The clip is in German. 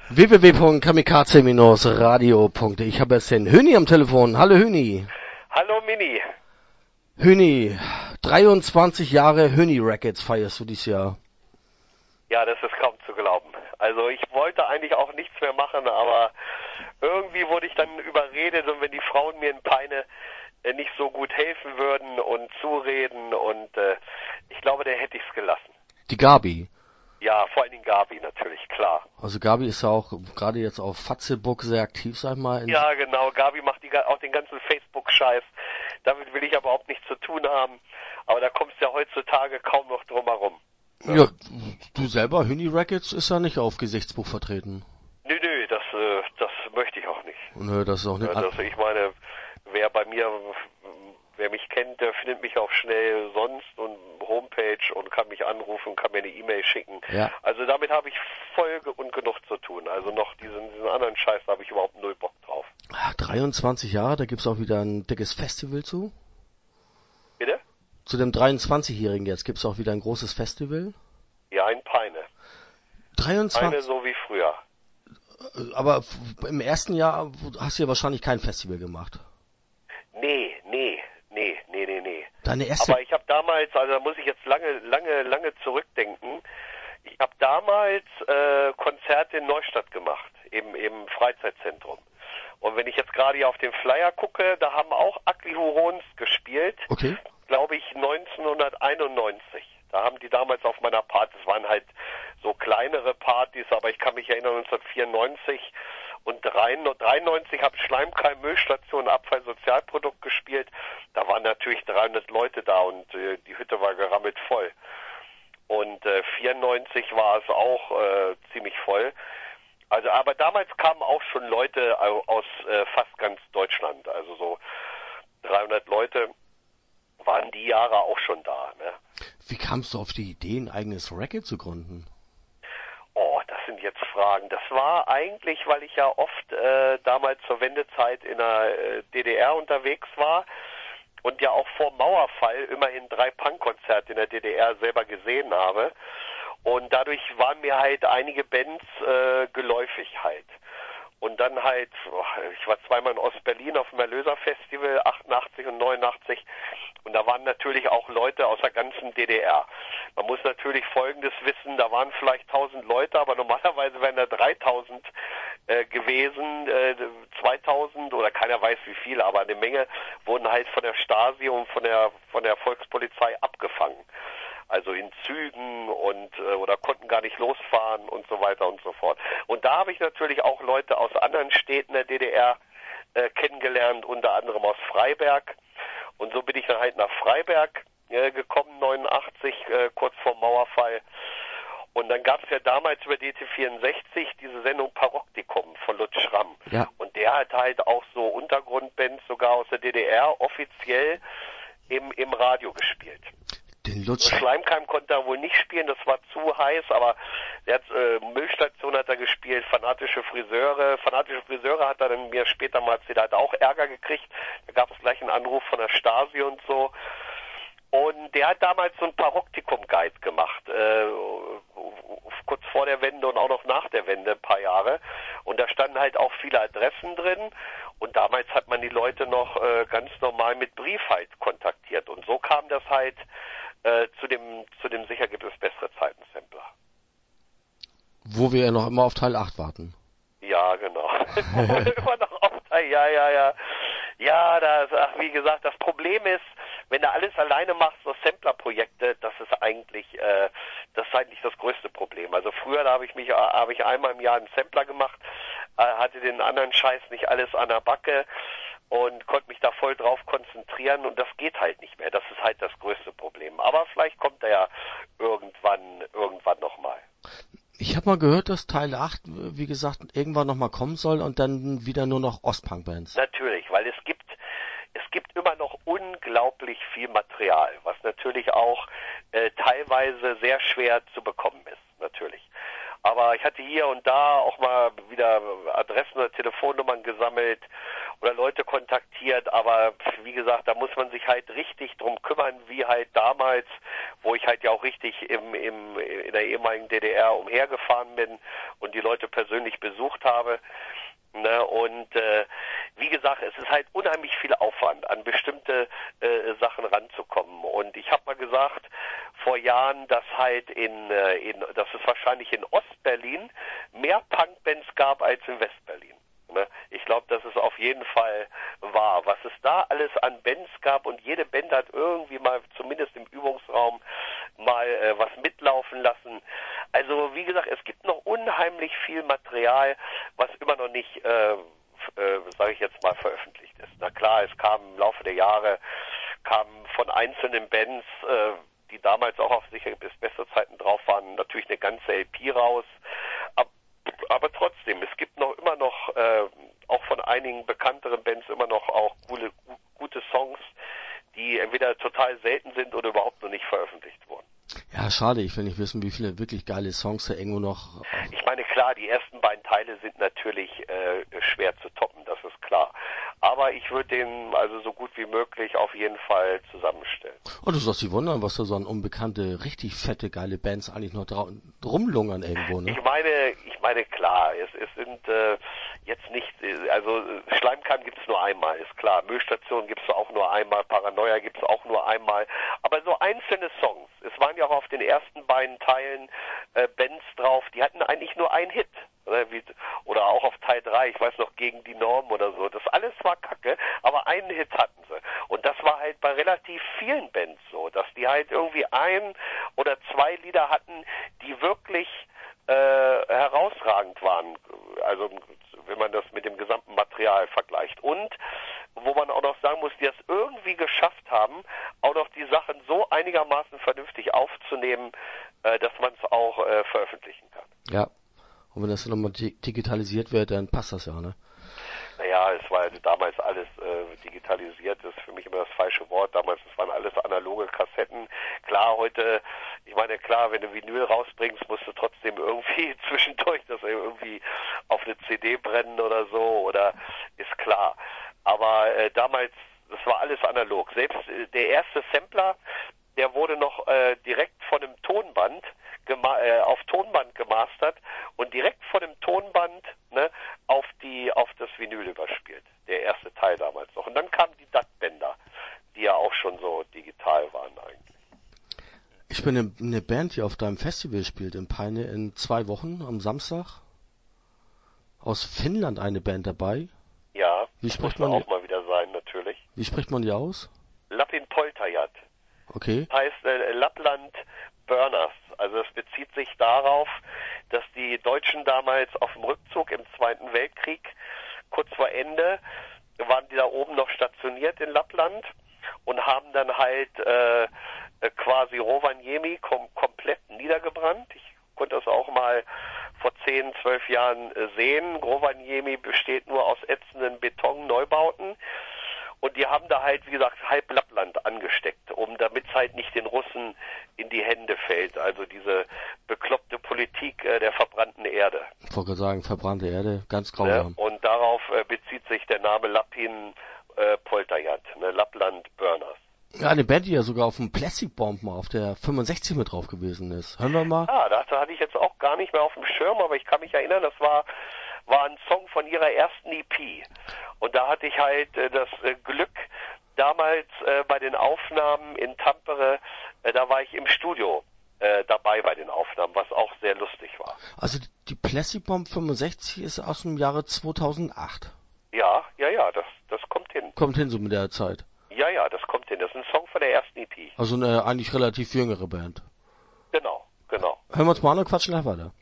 www.kamikaze-radio.de. Ich habe jetzt den Hüni am Telefon. Hallo Hüni. Hallo Mini. Hüni, 23 Jahre Hüni Records feierst du dieses Jahr. Ja, das ist kaum zu glauben. Also ich wollte eigentlich auch nichts mehr machen, aber irgendwie wurde ich dann überredet, und wenn die Frauen mir in Peine nicht so gut helfen würden und zureden, und ich glaube, der hätte ich es gelassen. Die Gabi. Ja, vor allen Dingen Gabi natürlich, klar. Also Gabi ist ja auch gerade jetzt auf Fatzeburg sehr aktiv, sag ich mal. Ja, genau. Gabi macht auch den ganzen Facebook-Scheiß. Damit will ich aber überhaupt nichts zu tun haben. Aber da kommst du ja heutzutage kaum noch drum herum. Ja, du selber, Hüni Records, ist ja nicht auf Gesichtsbuch vertreten. Nö, das möchte ich auch nicht. Nö, das ist auch nicht. Ja, ich meine, wer mich kennt, der findet mich auch schnell sonst und Homepage und kann mich anrufen, kann mir eine E-Mail schicken. Ja. Also damit habe ich voll und genug zu tun. Also noch diesen anderen Scheiß habe ich überhaupt null Bock drauf. 23 Jahre, da gibt's auch wieder ein dickes Festival zu. Bitte? Zu dem 23-Jährigen jetzt gibt's auch wieder ein großes Festival. Ja, in Peine. 23. Peine so wie früher. Aber im ersten Jahr hast du ja wahrscheinlich kein Festival gemacht. Nee. Deine erste... Aber ich habe damals, also da muss ich jetzt lange zurückdenken, ich habe damals Konzerte in Neustadt gemacht, im Freizeitzentrum. Und wenn ich jetzt gerade hier auf den Flyer gucke, da haben auch Ugly Hurons gespielt, okay. Glaube ich 1991. Da haben die damals auf meiner Party, das waren halt so kleinere Partys, aber ich kann mich erinnern, 1994 und 93 habe Schleimkeim, Müllstation, Abfallsozialprodukt gespielt. Da waren natürlich 300 Leute da und die Hütte war gerammelt voll. Und 94 war es auch ziemlich voll. Also, aber damals kamen auch schon Leute aus fast ganz Deutschland. Also so 300 Leute waren die Jahre auch schon da. Ne? Wie kamst du auf die Idee, ein eigenes Racket zu gründen? Oh, das sind jetzt Fragen. Das war eigentlich, weil ich ja oft damals zur Wendezeit in der DDR unterwegs war und ja auch vor Mauerfall immerhin 3 Punkkonzerte in der DDR selber gesehen habe. Und dadurch waren mir halt einige Bands geläufig halt. Und dann halt, ich war zweimal in Ostberlin auf dem Erlöser-Festival, 88 und 89. Und da waren natürlich auch Leute aus der ganzen DDR. Man muss natürlich Folgendes wissen, da waren vielleicht 1000 Leute, aber normalerweise wären da 3000 gewesen, 2000 oder keiner weiß wie viele, aber eine Menge wurden halt von der Stasi und von der Volkspolizei abgefangen. Also in Zügen und oder konnten gar nicht losfahren und so weiter und so fort. Und da habe ich natürlich auch Leute aus anderen Städten der DDR kennengelernt, unter anderem aus Freiberg. Und so bin ich dann halt nach Freiberg gekommen, 89, kurz vor Mauerfall. Und dann gab es ja damals über DT64 diese Sendung Paroktikum von Lutz Schramm. Ja. Und der hat halt auch so Untergrundbands sogar aus der DDR offiziell im Radio gespielt. Den Lutz Schleimkeim konnte er wohl nicht spielen, das war zu heiß, aber der hat, Müllstation hat er gespielt, Fanatische Friseure hat er dann mir später mal erzählt, er hat auch Ärger gekriegt, da gab es gleich einen Anruf von der Stasi und so. Und der hat damals so ein Paroktikum-Guide gemacht, kurz vor der Wende und auch noch nach der Wende ein paar Jahre. Und da standen halt auch viele Adressen drin. Und damals hat man die Leute noch ganz normal mit Brief halt kontaktiert. Und so kam das halt zu dem Sicher gibt es bessere Zeiten-Sampler. Wo wir ja noch immer auf Teil 8 warten. Ja, genau. Immer noch auf Teil, ja. Ja, wie gesagt, das Problem ist, wenn du alles alleine machst, so Sampler-Projekte, das ist eigentlich das größte Problem. Also früher, da habe ich einmal im Jahr einen Sampler gemacht, hatte den anderen Scheiß nicht alles an der Backe und konnte mich da voll drauf konzentrieren und das geht halt nicht mehr. Das ist halt das größte Problem. Aber vielleicht kommt er ja irgendwann nochmal. Ich habe mal gehört, dass Teil 8, wie gesagt, irgendwann nochmal kommen soll und dann wieder nur noch Ostpunk-Bands. Natürlich, weil es gibt immer noch unglaublich viel Material, was natürlich auch teilweise sehr schwer zu bekommen ist, natürlich. Aber ich hatte hier und da auch mal wieder Adressen oder Telefonnummern gesammelt oder Leute kontaktiert, aber wie gesagt, da muss man sich halt richtig drum kümmern, wie halt damals wo ich halt ja auch richtig in der ehemaligen DDR umhergefahren bin und die Leute persönlich besucht habe. Ne, und wie gesagt, es ist halt unheimlich viel Aufwand, an bestimmte Sachen ranzukommen. Und ich habe mal gesagt vor Jahren, dass halt dass es wahrscheinlich in Ostberlin mehr Punkbands gab als in Westberlin. Ne? Ich glaube, das ist auf jeden Fall wahr. Was es da alles an Bands gab und jede Band hat irgendwie mal, zumindest im Übungsraum, mal was mitlaufen lassen. Also wie gesagt, es gibt noch unheimlich viel Material, was immer noch nicht, sage ich jetzt mal, veröffentlicht ist. Na klar, es kam im Laufe der Jahre, kamen von einzelnen Bands, die damals auch auf sicher bis beste Zeiten drauf waren, natürlich eine ganze LP raus. Aber trotzdem, es gibt noch immer noch, auch von einigen bekannteren Bands immer noch auch gute Songs, die entweder total selten sind oder überhaupt noch nicht veröffentlicht wurden. Ja, schade, ich will nicht wissen, wie viele wirklich geile Songs da irgendwo noch... Ich meine, klar, die ersten beiden Teile sind natürlich schwer zu toppen, das ist klar. Aber ich würde den also so gut wie möglich auf jeden Fall zusammenstellen. Und du sollst dich wundern, was da so an unbekannte, richtig fette, geile Bands eigentlich noch rumlungern irgendwo, ne? Ich meine, klar, es sind jetzt nicht, also Schleimkeim gibt es nur einmal, ist klar. Müllstation gibt es auch nur einmal, Paranoia gibt es auch nur einmal. Aber so einzelne Songs, es waren ja auch auf den ersten beiden Teilen Bands drauf, die hatten eigentlich nur einen Hit. Oder auch auf Teil 3, ich weiß noch, Gegen die Norm oder so. Das alles war Kacke, aber einen Hit hatten sie. Und das war halt bei relativ vielen Bands so, dass die halt irgendwie ein oder zwei Lieder hatten, die wirklich herausragend waren. Also wenn man das mit dem gesamten Material vergleicht. Und wo man auch noch sagen muss, die es irgendwie geschafft haben, auch noch die Sachen so einigermaßen vernünftig aufzunehmen, dass man es auch veröffentlichen kann. Ja. Und wenn das dann nochmal digitalisiert wird, dann passt das ja, ne? Naja, es war damals alles digitalisiert, das ist für mich immer das falsche Wort. Damals, das waren alles analoge Kassetten. Klar, heute, ich meine, klar, wenn du Vinyl rausbringst, musst du trotzdem irgendwie zwischendurch das irgendwie auf eine CD brennen oder so, oder ist klar. Aber damals, das war alles analog. Selbst der erste Sampler, der wurde noch direkt von einem Tonband auf Tonband gemastert und direkt von dem Tonband, ne, auf das Vinyl überspielt. Der erste Teil damals noch. Und dann kamen die DAT-Bänder, die ja auch schon so digital waren eigentlich. Ich bin eine Band, die auf deinem Festival spielt in Peine in 2 Wochen am Samstag. Aus Finnland eine Band dabei. Ja, wie spricht man auch mal wieder sein, natürlich. Wie spricht man die aus? Lapin Polterjat. Okay. Heißt Lappland Burners. Also es bezieht sich darauf, dass die Deutschen damals auf dem Rückzug im Zweiten Weltkrieg, kurz vor Ende, waren die da oben noch stationiert in Lappland und haben dann halt quasi Rovaniemi komplett niedergebrannt. Ich konnte das auch mal vor 10, 12 Jahren sehen. Rovaniemi besteht nur aus ätzenden Betonneubauten. Und die haben da halt, wie gesagt, halb Lappland angesteckt, damit es halt nicht den Russen in die Hände fällt. Also diese bekloppte Politik der verbrannten Erde. Ich wollte sagen, verbrannte Erde, ganz grausam. Ne? Und darauf bezieht sich der Name Lapin Polterjat, ne? Lappland Burners. Ja, eine Band, die ja sogar auf dem Plastic Bomb mal auf der 65 mit drauf gewesen ist. Hören wir mal. Ah, das hatte ich jetzt auch gar nicht mehr auf dem Schirm, aber ich kann mich erinnern, das war ein Song von ihrer ersten EP. Und da hatte ich halt das Glück, damals bei den Aufnahmen in Tampere, da war ich im Studio dabei bei den Aufnahmen, was auch sehr lustig war. Also die Plastic Bomb 65 ist aus dem Jahre 2008. Ja, das kommt hin. Kommt hin so mit der Zeit. Ja, das kommt hin. Das ist ein Song von der ersten EP. Also eine eigentlich relativ jüngere Band. Genau. Hören wir uns mal an und quatschen gleich weiter.